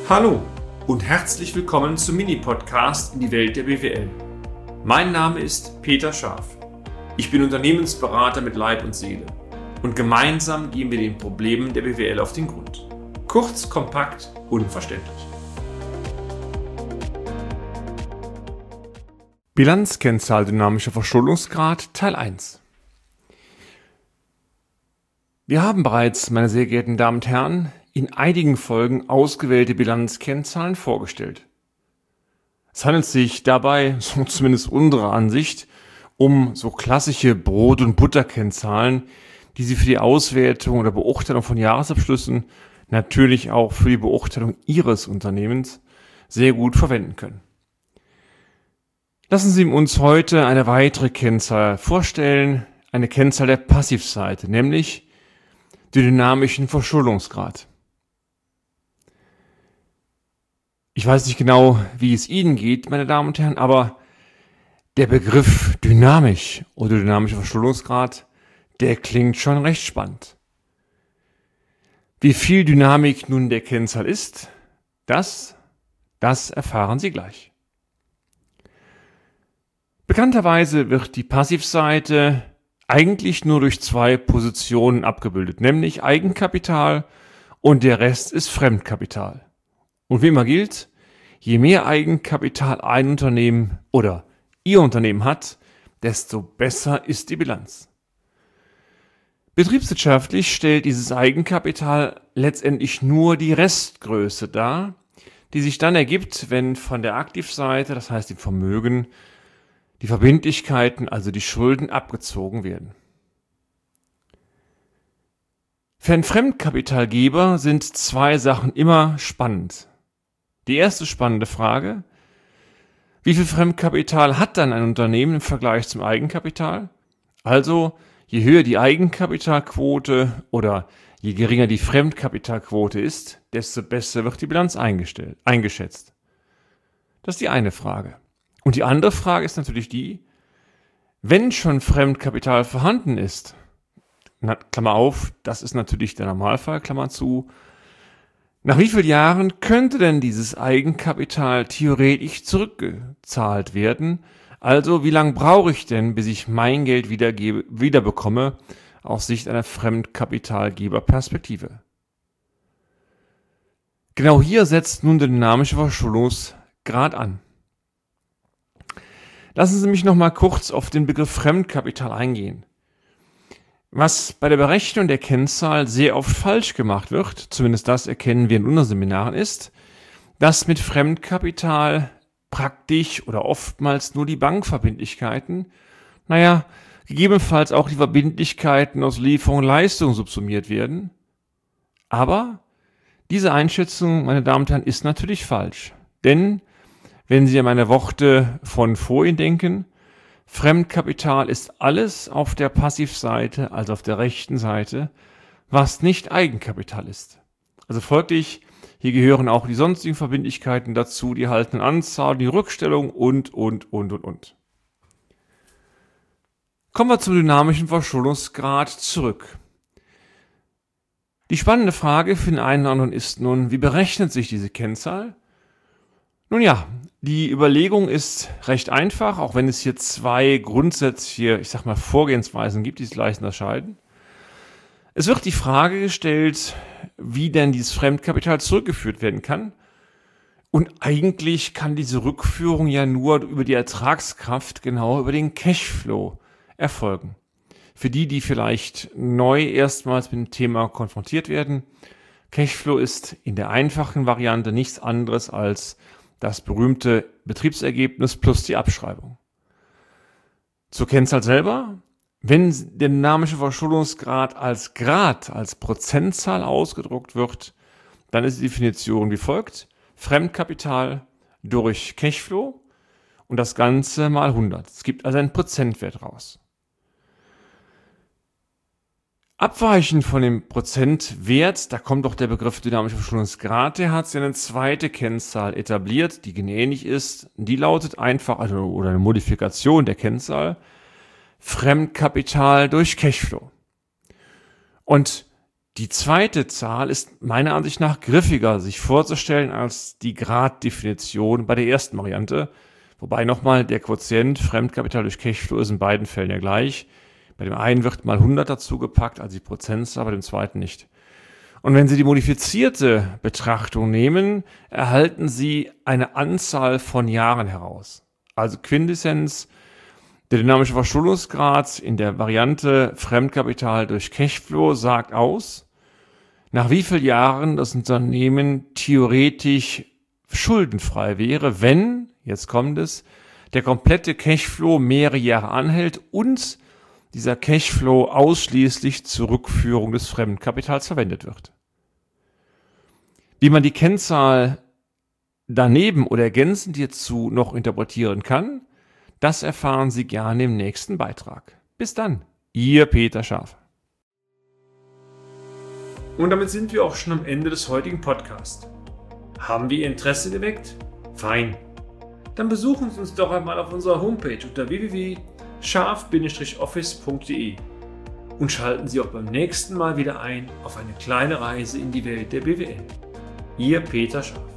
Hallo und herzlich willkommen zum Mini-Podcast in die Welt der BWL. Mein Name ist Peter Scharf. Ich bin Unternehmensberater mit Leib und Seele und gemeinsam gehen wir den Problemen der BWL auf den Grund. Kurz, kompakt, unverständlich. Bilanzkennzahl dynamischer Verschuldungsgrad Teil 1. Wir haben bereits, meine sehr geehrten Damen und Herren, in einigen Folgen ausgewählte Bilanzkennzahlen vorgestellt. Es handelt sich dabei, so zumindest unserer Ansicht, um so klassische Brot- und Butterkennzahlen, die Sie für die Auswertung oder Beurteilung von Jahresabschlüssen, natürlich auch für die Beurteilung Ihres Unternehmens sehr gut verwenden können. Lassen Sie uns heute eine weitere Kennzahl vorstellen, eine Kennzahl der Passivseite, nämlich den dynamischen Verschuldungsgrad. Ich weiß nicht genau, wie es Ihnen geht, meine Damen und Herren, aber der Begriff dynamisch oder dynamischer Verschuldungsgrad, der klingt schon recht spannend. Wie viel Dynamik nun der Kennzahl ist, das erfahren Sie gleich. Bekannterweise wird die Passivseite eigentlich nur durch zwei Positionen abgebildet, nämlich Eigenkapital und der Rest ist Fremdkapital. Und wie immer gilt, je mehr Eigenkapital ein Unternehmen oder Ihr Unternehmen hat, desto besser ist die Bilanz. Betriebswirtschaftlich stellt dieses Eigenkapital letztendlich nur die Restgröße dar, die sich dann ergibt, wenn von der Aktivseite, das heißt dem Vermögen, die Verbindlichkeiten, also die Schulden, abgezogen werden. Für einen Fremdkapitalgeber sind zwei Sachen immer spannend. Die erste spannende Frage: Wie viel Fremdkapital hat dann ein Unternehmen im Vergleich zum Eigenkapital? Also, je höher die Eigenkapitalquote oder je geringer die Fremdkapitalquote ist, desto besser wird die Bilanz eingeschätzt. Das ist die eine Frage. Und die andere Frage ist natürlich die: Wenn schon Fremdkapital vorhanden ist, Klammer auf, das ist natürlich der Normalfall, Klammer zu, nach wie vielen Jahren könnte denn dieses Eigenkapital theoretisch zurückgezahlt werden? Also wie lange brauche ich denn, bis ich mein Geld wieder bekomme, aus Sicht einer Fremdkapitalgeberperspektive? Genau hier setzt nun der dynamische Verschuldungsgrad an. Lassen Sie mich noch mal kurz auf den Begriff Fremdkapital eingehen. Was bei der Berechnung der Kennzahl sehr oft falsch gemacht wird, zumindest das erkennen wir in unseren Seminaren, ist, dass mit Fremdkapital praktisch oder oftmals nur die Bankverbindlichkeiten, gegebenenfalls auch die Verbindlichkeiten aus Lieferung und Leistung subsumiert werden. Aber diese Einschätzung, meine Damen und Herren, ist natürlich falsch. Denn, wenn Sie an meine Worte von vorhin denken, Fremdkapital ist alles auf der Passivseite, also auf der rechten Seite, was nicht Eigenkapital ist. Also folglich, hier gehören auch die sonstigen Verbindlichkeiten dazu, die erhaltenen Anzahlungen, die Rückstellung und. Kommen wir zum dynamischen Verschuldungsgrad zurück. Die spannende Frage für den einen oder anderen ist nun, wie berechnet sich diese Kennzahl? Nun ja, die Überlegung ist recht einfach, auch wenn es hier zwei grundsätzliche, Vorgehensweisen gibt, die sich leicht unterscheiden. Es wird die Frage gestellt, wie denn dieses Fremdkapital zurückgeführt werden kann. Und eigentlich kann diese Rückführung ja nur über die Ertragskraft, genau über den Cashflow erfolgen. Für die vielleicht neu erstmals mit dem Thema konfrontiert werden, Cashflow ist in der einfachen Variante nichts anderes als das berühmte Betriebsergebnis plus die Abschreibung. Zur Kennzahl selber: Wenn der dynamische Verschuldungsgrad als Grad, als Prozentzahl ausgedruckt wird, dann ist die Definition wie folgt: Fremdkapital durch Cashflow und das Ganze mal 100. Es gibt also einen Prozentwert raus. Abweichend von dem Prozentwert, da kommt doch der Begriff dynamischer Verschuldungsgrad, der hat ja eine zweite Kennzahl etabliert, die ähnlich ist. Die lautet einfach, oder eine Modifikation der Kennzahl, Fremdkapital durch Cashflow. Und Die zweite Zahl ist meiner Ansicht nach griffiger sich vorzustellen als die Graddefinition bei der ersten Variante. Wobei nochmal der Quotient Fremdkapital durch Cashflow ist in beiden Fällen ja gleich. Bei dem einen wird mal 100 dazu gepackt, also die Prozentzahl, bei dem zweiten nicht. Und wenn Sie die modifizierte Betrachtung nehmen, erhalten Sie eine Anzahl von Jahren heraus. Also Quintessenz, der dynamische Verschuldungsgrad in der Variante Fremdkapital durch Cashflow sagt aus, nach wie vielen Jahren das Unternehmen theoretisch schuldenfrei wäre, wenn, jetzt kommt es, der komplette Cashflow mehrere Jahre anhält und dieser Cashflow ausschließlich zur Rückführung des Fremdkapitals verwendet wird. Wie man die Kennzahl daneben oder ergänzend hierzu noch interpretieren kann, das erfahren Sie gerne im nächsten Beitrag. Bis dann, Ihr Peter Scharf. Und damit sind wir auch schon am Ende des heutigen Podcasts. Haben wir Ihr Interesse geweckt? Fein. Dann besuchen Sie uns doch einmal auf unserer Homepage unter www.scharf-office.de und schalten Sie auch beim nächsten Mal wieder ein auf eine kleine Reise in die Welt der BWL. Ihr Peter Scharf.